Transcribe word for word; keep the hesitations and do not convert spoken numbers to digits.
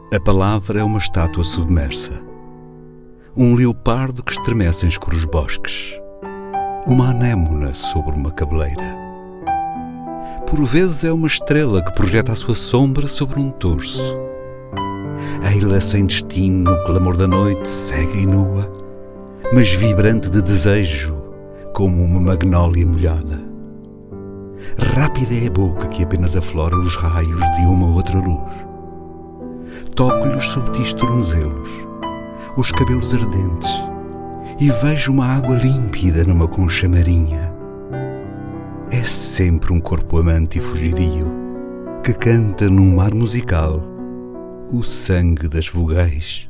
A palavra é uma estátua submersa, um leopardo que estremece em escuros bosques, uma anémona sobre uma cabeleira. Por vezes é uma estrela que projeta a sua sombra sobre um torso. Ei-la sem destino no clamor da noite, cega e nua, mas vibrante de desejo, como uma magnólia molhada. Rápida é a boca que apenas aflora os raios de uma outra luz. Toco-lhe os subtis tornozelos, os cabelos ardentes, e vejo uma água límpida numa concha marinha. É sempre um corpo amante e fugidio, que canta num mar musical o sangue das vogais.